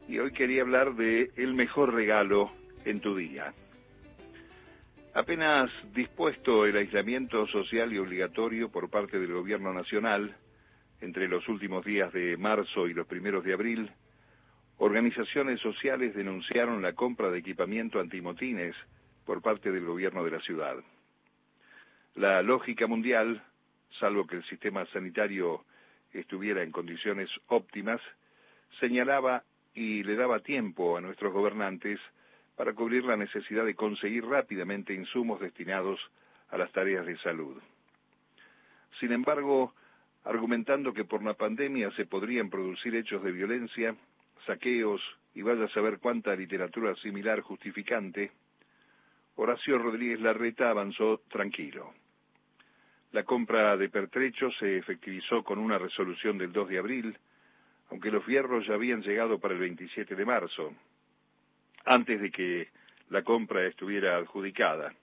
y hoy quería hablar de el mejor regalo en tu día. Apenas dispuesto el aislamiento social y obligatorio por parte del gobierno nacional, entre los últimos días de marzo y los primeros de abril, organizaciones sociales denunciaron la compra de equipamiento antimotines por parte del gobierno de la ciudad. La lógica mundial, salvo que el sistema sanitario estuviera en condiciones óptimas, señalaba y le daba tiempo a nuestros gobernantes para cubrir la necesidad de conseguir rápidamente insumos destinados a las tareas de salud. Sin embargo, argumentando que por la pandemia se podrían producir hechos de violencia, saqueos y vaya a saber cuánta literatura similar justificante, Horacio Rodríguez Larreta avanzó tranquilo. La compra de pertrechos se efectivizó con una resolución del 2 de abril, aunque los fierros ya habían llegado para el 27 de marzo, antes de que la compra estuviera adjudicada.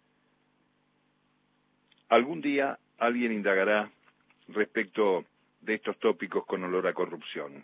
Algún día alguien indagará respecto de estos tópicos con olor a corrupción.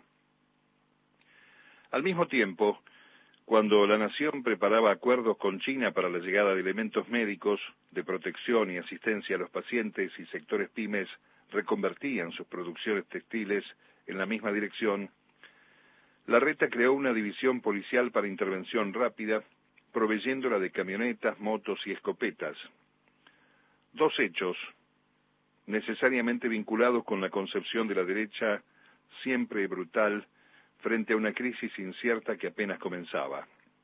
Al mismo tiempo, cuando la nación preparaba acuerdos con China para la llegada de elementos médicos, de protección y asistencia a los pacientes y sectores pymes reconvertían sus producciones textiles en la misma dirección, Larreta creó una división policial para intervención rápida, proveyéndola de camionetas, motos y escopetas. Dos hechos necesariamente vinculados con la concepción de la derecha siempre brutal frente a una crisis incierta que apenas comenzaba.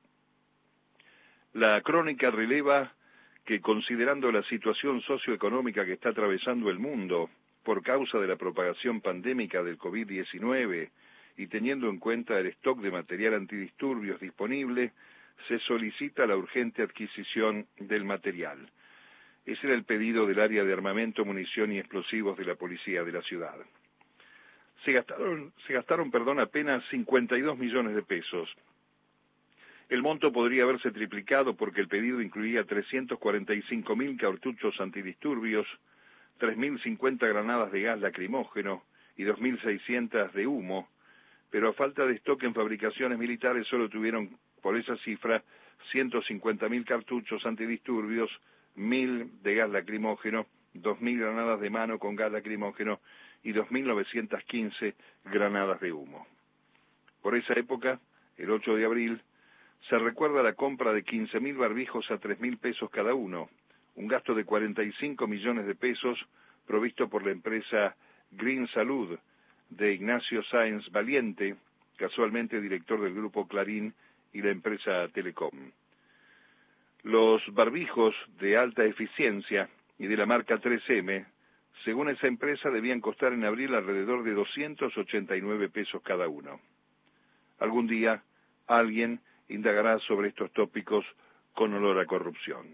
La crónica releva que, considerando la situación socioeconómica que está atravesando el mundo por causa de la propagación pandémica del COVID-19 y teniendo en cuenta el stock de material antidisturbios disponible, se solicita la urgente adquisición del material. Ese era el pedido del área de armamento, munición y explosivos de la policía de la ciudad. Se gastaron apenas 52 millones de pesos. El monto podría haberse triplicado porque el pedido incluía 345.000 cartuchos antidisturbios, 3.050 granadas de gas lacrimógeno y 2.600 de humo, pero a falta de stock en fabricaciones militares solo tuvieron, por esa cifra, 150.000 cartuchos antidisturbios, 1.000 de gas lacrimógeno, 2.000 granadas de mano con gas lacrimógeno y 2.915 granadas de humo. Por esa época, el 8 de abril, se recuerda la compra de 15.000 barbijos a 3.000 pesos cada uno, un gasto de 45 millones de pesos provisto por la empresa Green Salud de Ignacio Sáenz Valiente, casualmente director del grupo Clarín y la empresa Telecom. Los barbijos de alta eficiencia y de la marca 3M, según esa empresa, debían costar en abril alrededor de 289 pesos cada uno. Algún día alguien indagará sobre estos tópicos con olor a corrupción.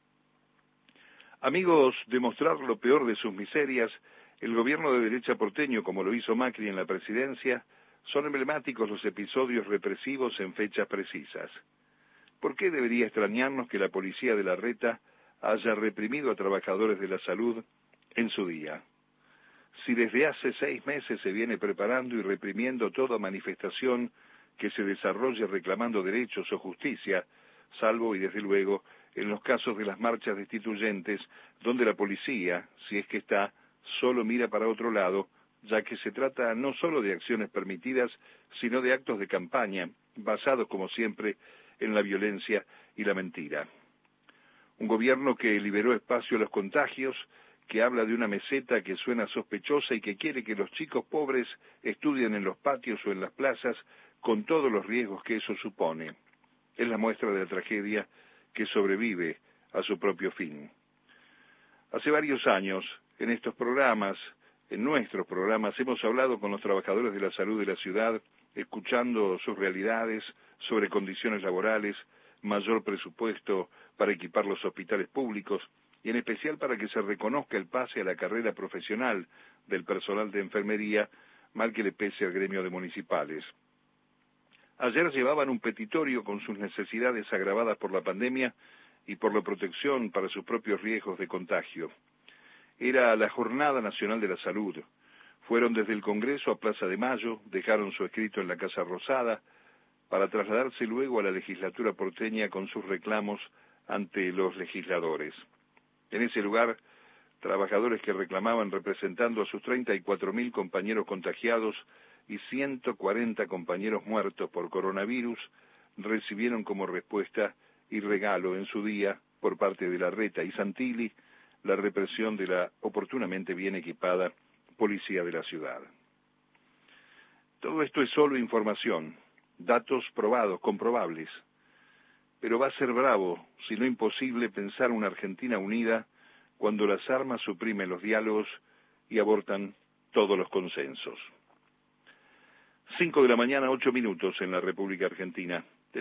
Amigos de mostrar lo peor de sus miserias, el gobierno de derecha porteño, como lo hizo Macri en la presidencia, son emblemáticos los episodios represivos en fechas precisas. ¿Por qué debería extrañarnos que la policía de Larreta haya reprimido a trabajadores de la salud en su día? Si desde hace 6 meses se viene preparando y reprimiendo toda manifestación que se desarrolle reclamando derechos o justicia, salvo y desde luego en los casos de las marchas destituyentes, donde la policía, si es que está, solo mira para otro lado, ya que se trata no solo de acciones permitidas, sino de actos de campaña, basados como siempre en la violencia y la mentira. Un gobierno que liberó espacio a los contagios, que habla de una meseta que suena sospechosa y que quiere que los chicos pobres estudien en los patios o en las plazas con todos los riesgos que eso supone. Es la muestra de la tragedia que sobrevive a su propio fin. Hace varios años, en estos programas, en nuestros programas, hemos hablado con los trabajadores de la salud de la ciudad, escuchando sus realidades sobre condiciones laborales, mayor presupuesto para equipar los hospitales públicos, y en especial para que se reconozca el pase a la carrera profesional del personal de enfermería, mal que le pese al gremio de municipales. Ayer llevaban un petitorio con sus necesidades agravadas por la pandemia y por la protección para sus propios riesgos de contagio. Era la Jornada Nacional de la Salud. Fueron desde el Congreso a Plaza de Mayo, dejaron su escrito en la Casa Rosada, para trasladarse luego a la legislatura porteña con sus reclamos ante los legisladores. En ese lugar, trabajadores que reclamaban representando a sus 34.000 compañeros contagiados y 140 compañeros muertos por coronavirus, recibieron como respuesta y regalo en su día, por parte de Larreta y Santilli, la represión de la oportunamente bien equipada policía de la ciudad. Todo esto es solo información, datos probados, comprobables, pero va a ser bravo, si no imposible, pensar una Argentina unida cuando las armas suprimen los diálogos y abortan todos los consensos. 5 de la mañana, 8 minutos en la República Argentina.